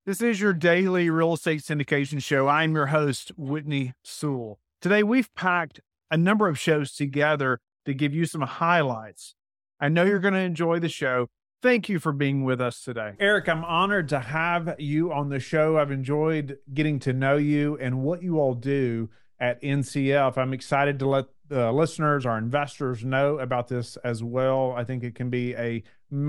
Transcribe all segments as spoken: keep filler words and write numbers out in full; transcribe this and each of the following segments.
This is your daily real estate syndication show. I'm your host, Whitney Sewell. Today, we've packed a number of shows together to give you some highlights. I know you're going to enjoy the show. Thank you for being with us today. Eric, I'm honored to have you on the show. I've enjoyed getting to know you and what you all do at N C F. I'm excited to let the listeners, our investors, know about this as well. I think it can be a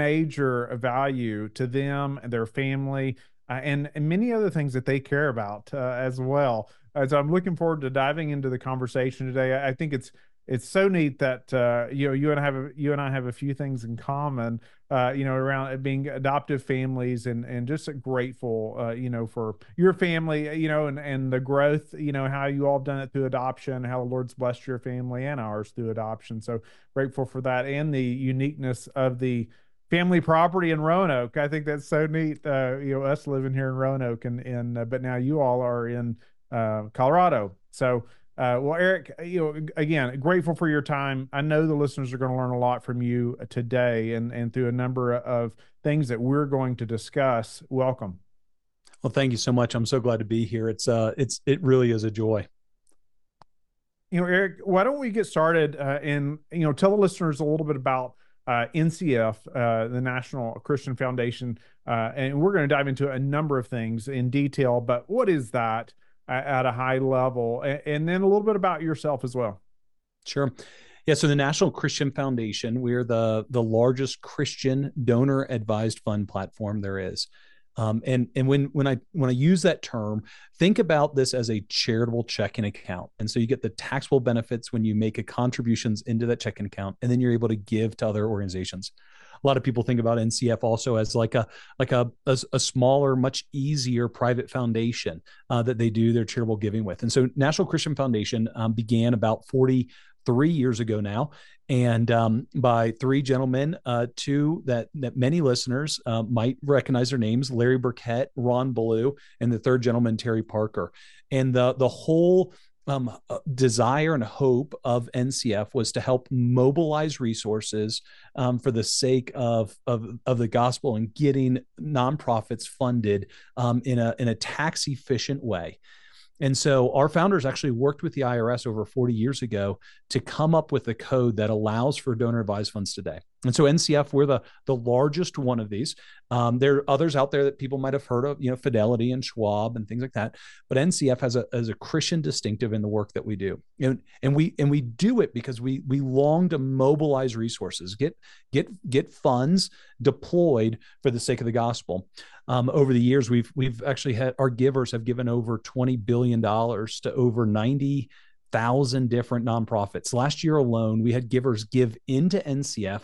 major value to them and their family. Uh, and, and many other things that they care about uh, as well. Uh, so I'm looking forward to diving into the conversation today. I, I think it's it's so neat that uh, you know you and I have a, you and I have a few things in common. Uh, you know, around it being adoptive families and and just grateful, uh, you know, for your family, you know, and and the growth, you know, how you all have done it through adoption, how the Lord's blessed your family and ours through adoption. So grateful for that and the uniqueness of the family property in Roanoke. I think that's so neat. Uh, you know, us living here in Roanoke, and and uh, but now you all are in uh, Colorado. So, uh, well, Eric, you know, again, grateful for your time. I know the listeners are going to learn a lot from you today, and and through a number of things that we're going to discuss. Welcome. Well, thank you so much. I'm so glad to be here. It's uh, it's it really is a joy. You know, Eric, why don't we get started uh, and you know tell the listeners a little bit about Uh, N C F, uh, the National Christian Foundation, uh, and we're going to dive into a number of things in detail, but what is that at, at a high level? And, and then a little bit about yourself as well. Sure. Yeah. So the National Christian Foundation, we're the, the largest Christian donor advised fund platform there is. Um, and and when when I when I use that term, think about this as a charitable checking account. And so you get the taxable benefits when you make a contributions into that checking account, and then you're able to give to other organizations. A lot of people think about N C F also as like a like a a, a smaller, much easier private foundation uh, that they do their charitable giving with. And so National Christian Foundation um, began about forty-three years ago now. And um, by three gentlemen, uh, two that that many listeners uh, might recognize their names: Larry Burkett, Ron Ballou, and the third gentleman, Terry Parker. And the the whole um, desire and hope of N C F was to help mobilize resources um, for the sake of, of of the gospel and getting nonprofits funded um, in a in a tax efficient way. And so our founders actually worked with the I R S over forty years ago to come up with a code that allows for donor advised funds today. And so N C F, we're the, the largest one of these. Um, there are others out there that people might have heard of, you know, Fidelity and Schwab and things like that. But N C F has a, has a Christian distinctive in the work that we do. And, and we and we do it because we we long to mobilize resources, get get get funds deployed for the sake of the gospel. Um, over the years, we've we've actually had our givers have given over twenty billion dollars to over ninety thousand different nonprofits. Last year alone, we had givers give into N C F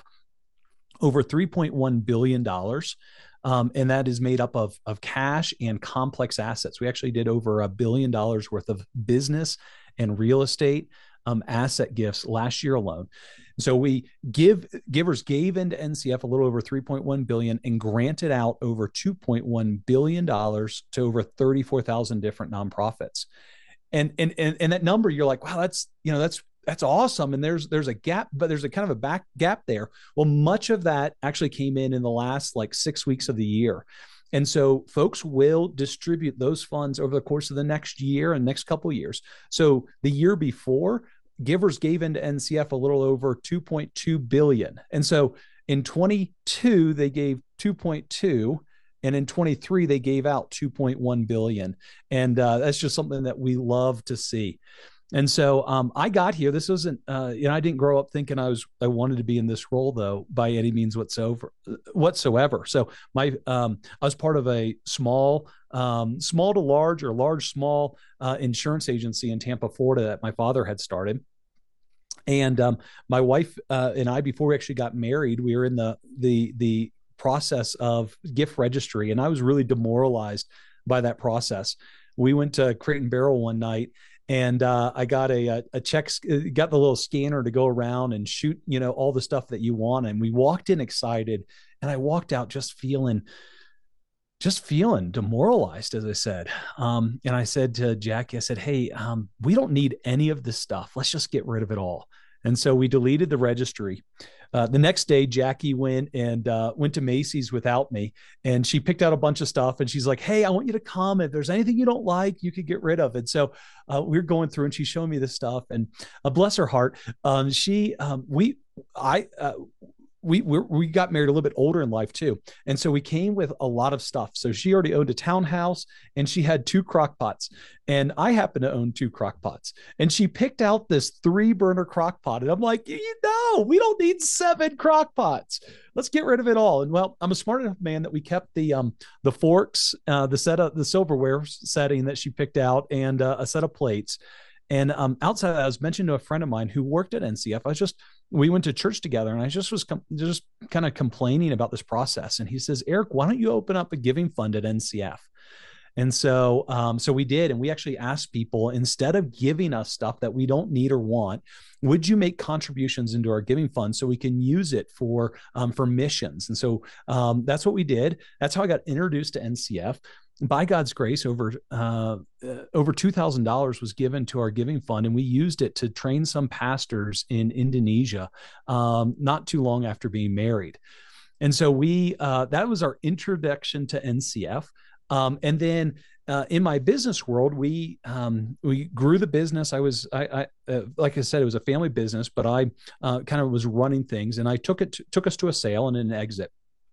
over three point one billion dollars. Um, and that is made up of, of cash and complex assets. We actually did over a billion dollars worth of business and real estate um, asset gifts last year alone. So we give givers gave into N C F a little over three point one billion dollars and granted out over two point one billion dollars to over thirty-four thousand different nonprofits. And, and, and, and that number, you're like, wow, that's, you know, that's, that's awesome. And there's, there's a gap, but there's a kind of a back gap there. Well, much of that actually came in in the last like six weeks of the year. And so folks will distribute those funds over the course of the next year and next couple of years. So the year before, givers gave into N C F a little over two point two billion dollars. And so in twenty-two, they gave two point two, and in twenty-three, they gave out two point one billion dollars. And uh, that's just something that we love to see. And so um, I got here. This wasn't, uh, you know, I didn't grow up thinking I was, I wanted to be in this role though, by any means whatsoever, whatsoever. So my, um, I was part of a small, um, small to large or large, small uh, insurance agency in Tampa, Florida that my father had started. And um, my wife uh, and I, before we actually got married, we were in the, the, the process of gift registry. And I was really demoralized by that process. We went to Crate and Barrel one night, and uh, I got a, a check, got the little scanner to go around and shoot, you know, all the stuff that you want. And we walked in excited, and I walked out just feeling, just feeling demoralized, as I said. Um, and I said to Jackie, I said, hey, um, we don't need any of this stuff. Let's just get rid of it all. And so we deleted the registry. uh, the next day, Jackie went and uh, went to Macy's without me, and she picked out a bunch of stuff. And she's like, "Hey, I want you to come. If there's anything you don't like, you could get rid of it." So uh, we we're going through, and she's showing me this stuff. And uh, bless her heart, um, she um, we I. Uh, we we we got married a little bit older in life too, and so we came with a lot of stuff. So she already owned a townhouse, and she had two crock pots, and I happen to own two crock pots. And she picked out this three burner crock pot, and I'm like, you know, we don't need seven crock pots. Let's get rid of it all. And well, I'm a smart enough man that we kept the um the forks, uh, the set of the silverware setting that she picked out, and uh, a set of plates. And um, outside of that, I was mentioning to a friend of mine who worked at N C F. I was just, we went to church together, and I just was com- just kind of complaining about this process. And he says, "Eric, why don't you open up a giving fund at N C F?" And so, um, so we did, and we actually asked people, instead of giving us stuff that we don't need or want, would you make contributions into our giving fund so we can use it for um, for missions? And so um, that's what we did. That's how I got introduced to N C F. By God's grace, over uh, uh, over two thousand dollars was given to our giving fund, and we used it to train some pastors in Indonesia um, not too long after being married. And so we uh, that was our introduction to N C F. Um, and then uh, in my business world, we um, we grew the business. I was I, I uh, like I said, it was a family business, but I uh, kind of was running things, and I took it to, took us to a sale and an exit.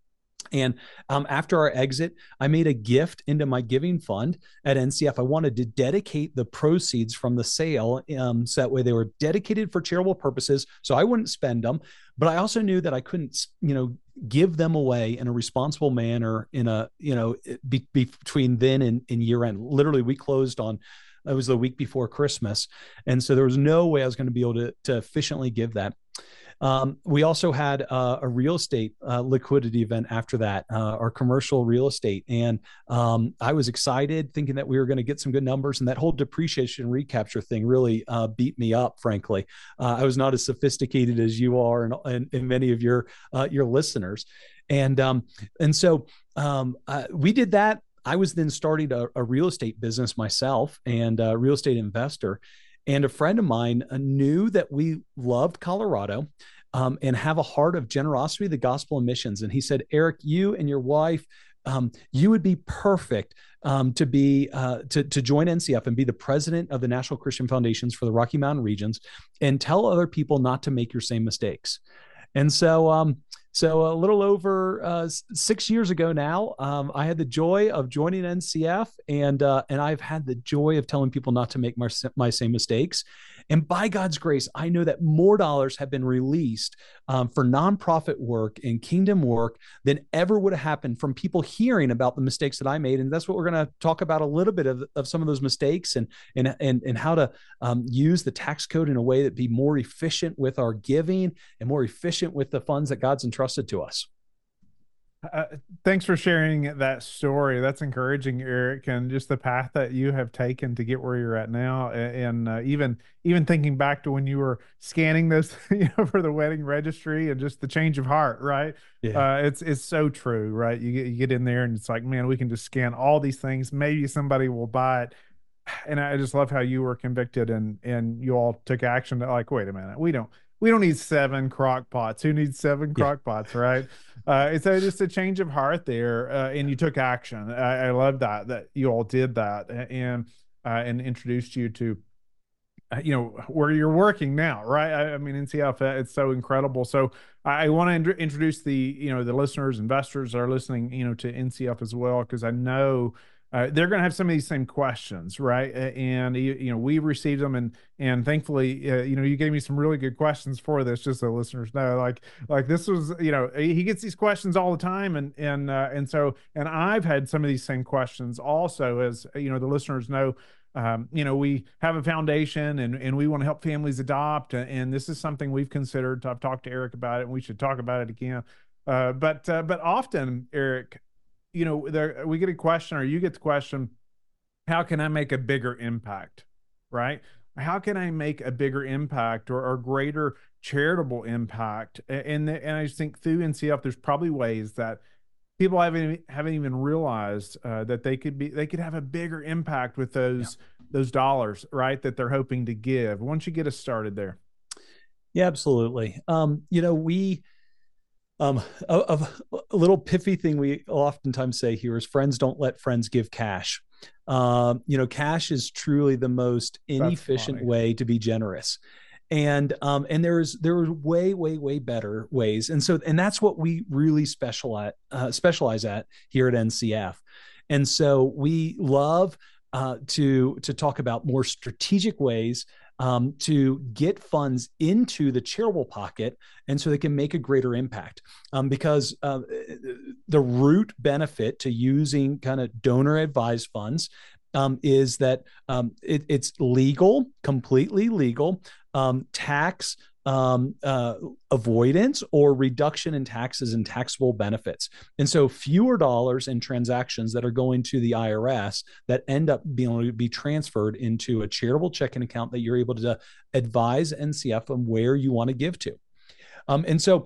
And um, after our exit, I made a gift into my giving fund at N C F. I wanted to dedicate the proceeds from the sale um, so that way they were dedicated for charitable purposes, so I wouldn't spend them. But I also knew that I couldn't, you know, give them away in a responsible manner in a, you know, be, be between then and, and year end. Literally, we closed on, it was the week before Christmas. And so there was no way I was going to be able to, to efficiently give that. Um, we also had uh, a real estate uh, liquidity event after that, uh, our commercial real estate. And um, I was excited thinking that we were going to get some good numbers, and that whole depreciation recapture thing really uh, beat me up, frankly. Uh, I was not as sophisticated as you are and, and, and many of your, uh, your listeners. And, um, and so um, uh, we did that. I was then starting a, a real estate business myself, and a real estate investor. And a friend of mine knew that we loved Colorado um, and have a heart of generosity, the gospel and missions. And he said, "Eric, you and your wife, um, you would be perfect um, to be uh, to, to join N C F and be the president of the National Christian Foundations for the Rocky Mountain regions, and tell other people not to make your same mistakes." And so, um, so a little over uh, six years ago now, um, I had the joy of joining N C F, and uh, and I've had the joy of telling people not to make my, my same mistakes. And by God's grace, I know that more dollars have been released um, for nonprofit work and kingdom work than ever would have happened from people hearing about the mistakes that I made. And that's what we're going to talk about, a little bit of, of some of those mistakes, and and and and how to um, use the tax code in a way that be more efficient with our giving and more efficient with the funds that God's entrusted to us. Uh, thanks for sharing that story. That's encouraging, Eric, and just the path that you have taken to get where you're at now. And, and uh, even even thinking back to when you were scanning this, you know, for the wedding registry, and just the change of heart, right? Yeah. Uh, it's it's so true, right? You get you get in there, and it's like, man, we can just scan all these things. Maybe somebody will buy it. And I just love how you were convicted, and and you all took action. To like, wait a minute, we don't. We don't need seven crock pots. Who needs seven crock yeah. pots, right? Uh, it's a, just a change of heart there, uh, and you took action. I, I love that, that you all did that, and uh, and introduced you to, uh, you know, where you're working now, right? I, I mean, N C F, it's so incredible. So I, I want to in- introduce the, you know, the listeners, investors that are listening, you know, to N C F as well, because I know Uh, they're going to have some of these same questions, right? And you, you know, we received them, and and thankfully, uh, you know, you gave me some really good questions for this, just so listeners know. Like, like this was, you know, he gets these questions all the time, and and uh, and so, and I've had some of these same questions also, as you know, the listeners know. Um, you know, we have a foundation, and and we want to help families adopt, and, and this is something we've considered. I've talked to Eric about it, and we should talk about it again. Uh, but uh, but often, Eric, you know, there we get a question, or you get the question, how can I make a bigger impact, right? How can I make a bigger impact, or, or greater charitable impact? And, and I just think through N C F, there's probably ways that people haven't, haven't even realized uh, that they could be, they could have a bigger impact with those, yeah. those dollars, right? That they're hoping to give. Once you get us started there. Yeah, absolutely. Um, you know, we, Um, a, a, a little piffy thing we oftentimes say here is friends don't let friends give cash. Um, you know, cash is truly the most inefficient way to be generous. And um, and there's there are way way way better ways, and so and that's what we really specialize uh, specialize at here at N C F. And so we love uh, to to talk about more strategic ways um, to get funds into the charitable pocket, and so they can make a greater impact. Um, because uh, the root benefit to using kind of donor advised funds um, is that um, it, it's legal, completely legal. Um, tax um, uh, avoidance or reduction in taxes and taxable benefits. And so fewer dollars in transactions that are going to the I R S that end up being able to be transferred into a charitable checking account that you're able to advise N C F on where you want to give to. Um, and so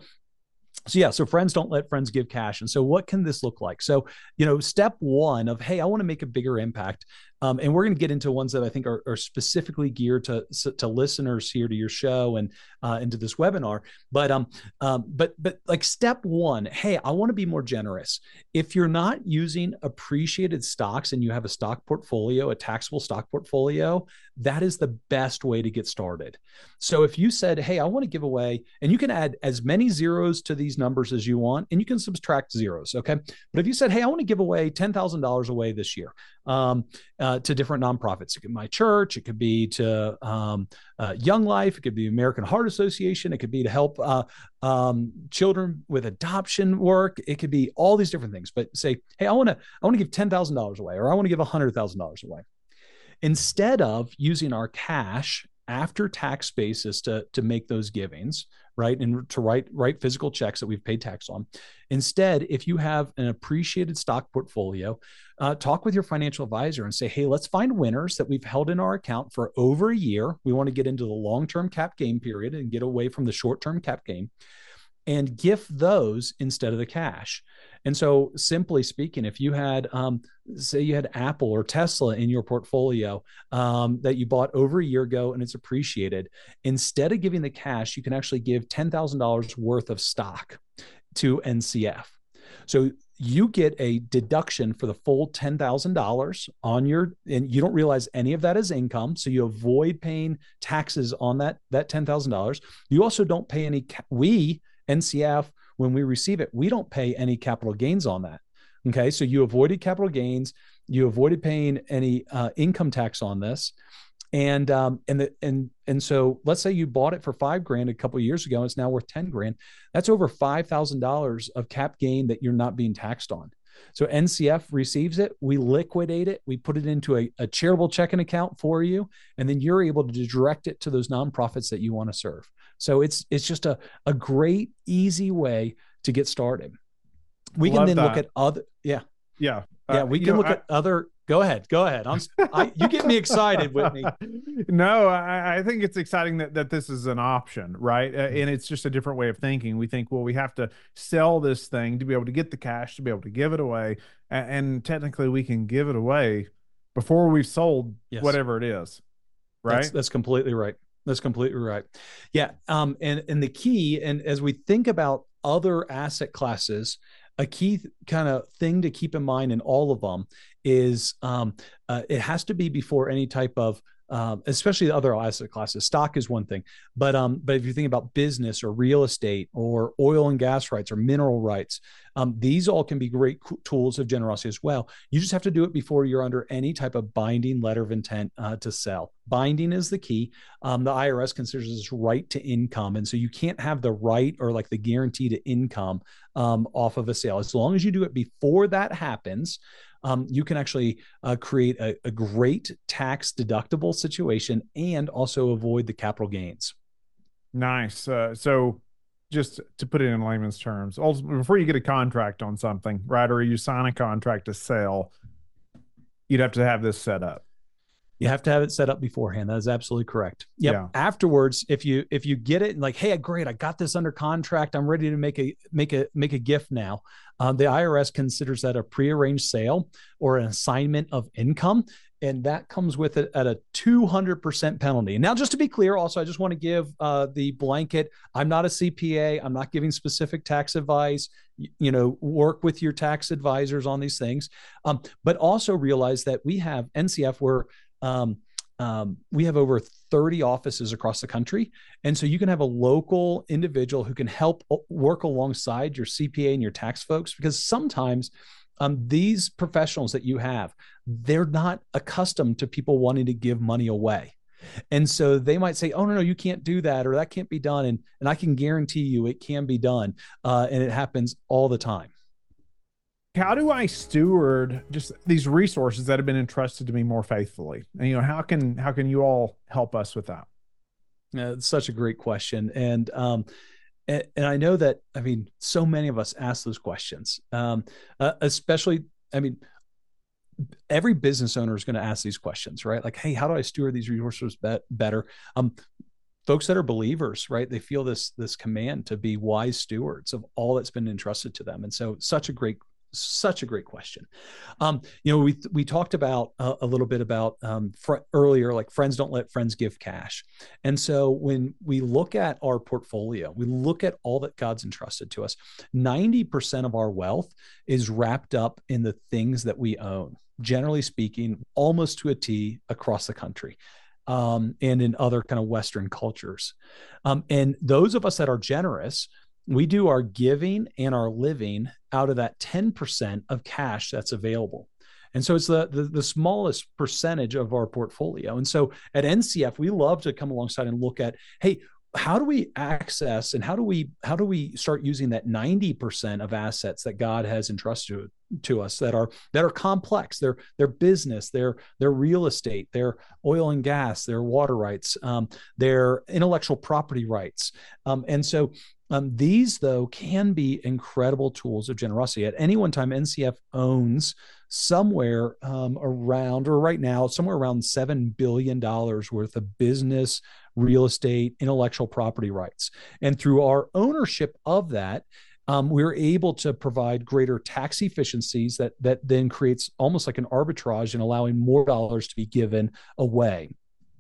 So yeah, so friends don't let friends give cash. And so what can this look like? So, you know, step one of, hey, I want to make a bigger impact. Um, and we're going to get into ones that I think are, are specifically geared to, to listeners here to your show and uh, into this webinar. But um, um, but but like step one, hey, I want to be more generous. If you're not using appreciated stocks and you have a stock portfolio, a taxable stock portfolio, that is the best way to get started. So if you said, hey, I want to give away, and you can add as many zeros to these numbers as you want, and you can subtract zeros, okay? But if you said, hey, I want to give away ten thousand dollars away this year, um, uh, to different nonprofits. It could be my church. It could be to um, uh, Young Life. It could be American Heart Association. It could be to help uh, um, children with adoption work. It could be all these different things. But say, hey, I want to I want to give ten thousand dollars away, or I want to give one hundred thousand dollars away. Instead of using our cash after tax basis to, to make those givings, right? And to write, write physical checks that we've paid tax on. Instead, if you have an appreciated stock portfolio, uh, talk with your financial advisor and say, hey, let's find winners that we've held in our account for over a year. We want to get into the long-term cap gain period and get away from the short-term cap gain, and gift those instead of the cash. And so simply speaking, if you had, um, say you had Apple or Tesla in your portfolio um, that you bought over a year ago and it's appreciated, instead of giving the cash, you can actually give ten thousand dollars worth of stock to N C F. So you get a deduction for the full ten thousand dollars on your, and you don't realize any of that is income. So you avoid paying taxes on that, that ten thousand dollars. You also don't pay any, we, N C F, when we receive it, we don't pay any capital gains on that. Okay. So you avoided capital gains. You avoided paying any uh, income tax on this. And, um, and, the, and, and so let's say you bought it for five grand a couple of years ago, and it's now worth ten grand. That's over five thousand dollars of cap gain that you're not being taxed on. So N C F receives it, we liquidate it, we put it into a, a charitable checking account for you, and then you're able to direct it to those nonprofits that you want to serve. So it's it's just a, a great, easy way to get started. We Love can then that. look at other, yeah. Yeah. Yeah, we uh, can know, look I, at other, go ahead, go ahead. I'm, I, you get me excited, Whitney. No, I, I think it's exciting that, that this is an option, right? Uh, and it's just a different way of thinking. We think, well, we have to sell this thing to be able to get the cash, to be able to give it away. And, and technically we can give it away before we've sold yes. whatever it is, right? That's, that's completely right. That's completely right. Yeah. Um, and, and the key, and as we think about other asset classes, a key th- kind of thing to keep in mind in all of them is um, uh, it has to be before any type of, um, especially the other asset classes. Stock is one thing, but um, but if you think about business or real estate or oil and gas rights or mineral rights, um, these all can be great co- tools of generosity as well. You just have to do it before you're under any type of binding letter of intent uh, to sell. Binding is the key. Um, the I R S considers this right to income, and so you can't have the right or like the guarantee to income um, off of a sale. As long as you do it before that happens, Um, you can actually uh, create a, a great tax deductible situation and also avoid the capital gains. Nice. Uh, so just to put it in layman's terms, ultimately, before you get a contract on something, right, or you sign a contract to sell, you'd have to have this set up. You have to have it set up beforehand. That is absolutely correct. Yep. Yeah. Afterwards, if you if you get it and like, hey, great, I got this under contract, I'm ready to make a make a make a gift now. Um, the I R S considers that a prearranged sale or an assignment of income, and that comes with it at a two hundred percent penalty. Now, just to be clear, also, I just want to give uh, the blanket. I'm not a C P A. I'm not giving specific tax advice. You, you know, work with your tax advisors on these things. Um, but also realize that we have N C F where um, um, we have over thirty offices across the country. And so you can have a local individual who can help work alongside your C P A and your tax folks, because sometimes Um, these professionals that you have, they're not accustomed to people wanting to give money away. And so they might say, oh, no, no, you can't do that, or that can't be done. And, and I can guarantee you it can be done. Uh, and it happens all the time. How do I steward just these resources that have been entrusted to me more faithfully? And, you know, how can, how can you all help us with that? Uh, it's such a great question. And, um, And, and I know that, I mean, so many of us ask those questions, um, uh, especially, I mean, every business owner is going to ask these questions, right? Like, hey, how do I steward these resources be- better? Um, folks that are believers, right? They feel this, this command to be wise stewards of all that's been entrusted to them. And so such a great Such a great question. Um, you know, we we talked about uh, a little bit about um, fr- earlier, like friends don't let friends give cash. And so when we look at our portfolio, we look at all that God's entrusted to us, ninety percent of our wealth is wrapped up in the things that we own, generally speaking, almost to a T across the country. Um, and in other kind of Western cultures. Um, and those of us that are generous, we do our giving and our living out of that ten percent of cash that's available. And so it's the, the, the smallest percentage of our portfolio. And so at N C F, we love to come alongside and look at, hey, how do we access and how do we how do we start using that ninety percent of assets that God has entrusted to us that are that are complex, their their business, their their real estate, their oil and gas, their water rights, um, their intellectual property rights. Um, and so um, these, though, can be incredible tools of generosity. At any one time, N C F owns somewhere um, around, or right now, somewhere around seven billion dollars worth of business, real estate, intellectual property rights. And through our ownership of that, um, we're able to provide greater tax efficiencies that, that then creates almost like an arbitrage in allowing more dollars to be given away.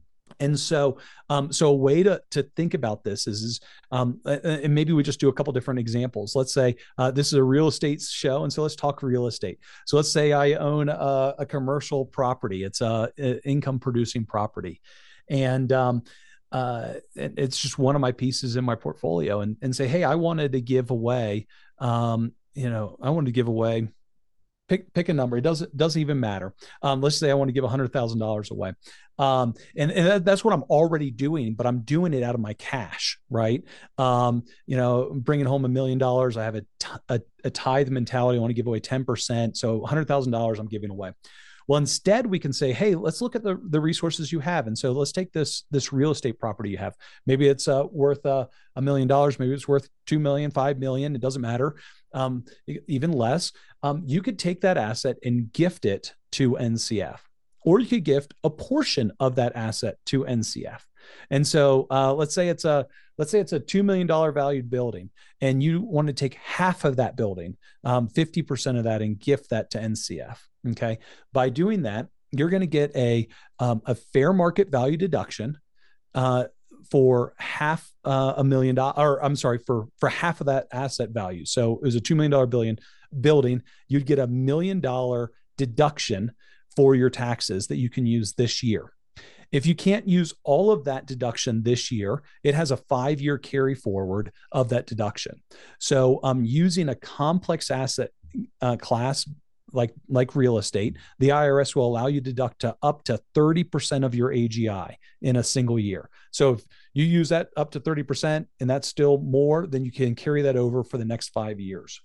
And so, um, so a way to to think about this is, is um, and maybe we just do a couple different examples. Let's say uh, this is a real estate show, and so let's talk real estate. So let's say I own a, a commercial property; it's a, a income producing property, and um, uh, it's just one of my pieces in my portfolio. And and say, hey, I wanted to give away, um, you know, I wanted to give away. Pick pick a number. It doesn't doesn't even matter. Um, let's say I want to give one hundred thousand dollars away, um, and and that, that's what I'm already doing. But I'm doing it out of my cash, right? Um, you know, bringing home a million dollars. I have a, t- a a tithe mentality. I want to give away ten percent. So one hundred thousand dollars I'm giving away. Well, instead we can say, hey, let's look at the, the resources you have. And so let's take this, this real estate property you have. Maybe it's uh, worth uh, a million dollars. Maybe it's worth two million, five million. It doesn't matter. Um, even less. Um, you could take that asset and gift it to N C F, or you could gift a portion of that asset to N C F. And so uh, let's say it's a let's say it's a two million dollars valued building, and you want to take half of that building, um, fifty percent of that, and gift that to N C F. Okay. By doing that, you're going to get a, um, a fair market value deduction uh, for half uh, a million dollars, or I'm sorry, for, for half of that asset value. So it was a two million dollars billion building. You'd get a million dollar deduction for your taxes that you can use this year. If you can't use all of that deduction this year, it has a five-year carry forward of that deduction. So um, using a complex asset uh, class like like real estate, the I R S will allow you to deduct to up to thirty percent of your A G I in a single year. So if you use that up to thirty percent and that's still more, then you can carry that over for the next five years.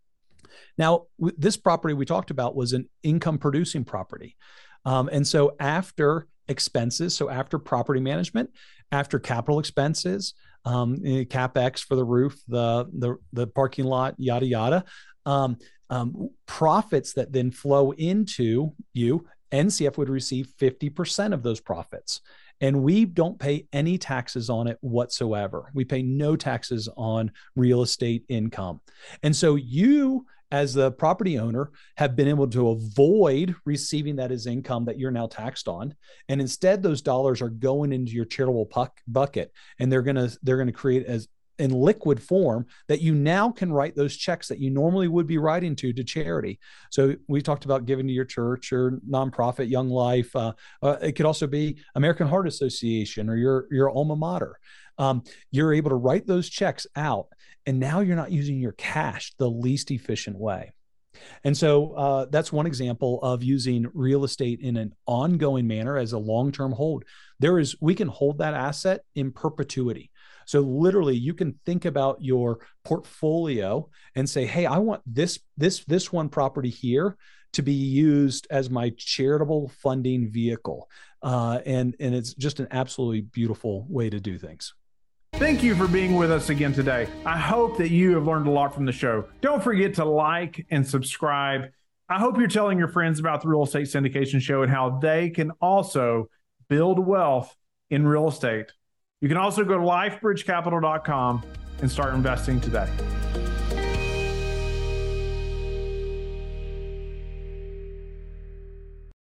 Now, this property we talked about was an income producing property. Um, and so after expenses, so after property management, after capital expenses, um, CapEx for the roof, the, the, the parking lot, yada, yada, um, um, profits that then flow into you, N C F would receive fifty percent of those profits. And we don't pay any taxes on it whatsoever. We pay no taxes on real estate income. And so you, as the property owner, have been able to avoid receiving that as income that you're now taxed on. And instead, those dollars are going into your charitable puck bucket, and they're going to, they're going to create as in liquid form that you now can write those checks that you normally would be writing to, to charity. So we talked about giving to your church or nonprofit, Young Life. Uh, uh, it could also be American Heart Association or your, your alma mater. Um, you're able to write those checks out, and now you're not using your cash the least efficient way. And so uh, that's one example of using real estate in an ongoing manner as a long-term hold. There is, we can hold that asset in perpetuity. So literally you can think about your portfolio and say, hey, I want this, this, this one property here to be used as my charitable funding vehicle. Uh, and, and it's just an absolutely beautiful way to do things. Thank you for being with us again today. I hope that you have learned a lot from the show. Don't forget to like and subscribe. I hope you're telling your friends about the Real Estate Syndication Show and how they can also build wealth in real estate. You can also go to life bridge capital dot com and start investing today.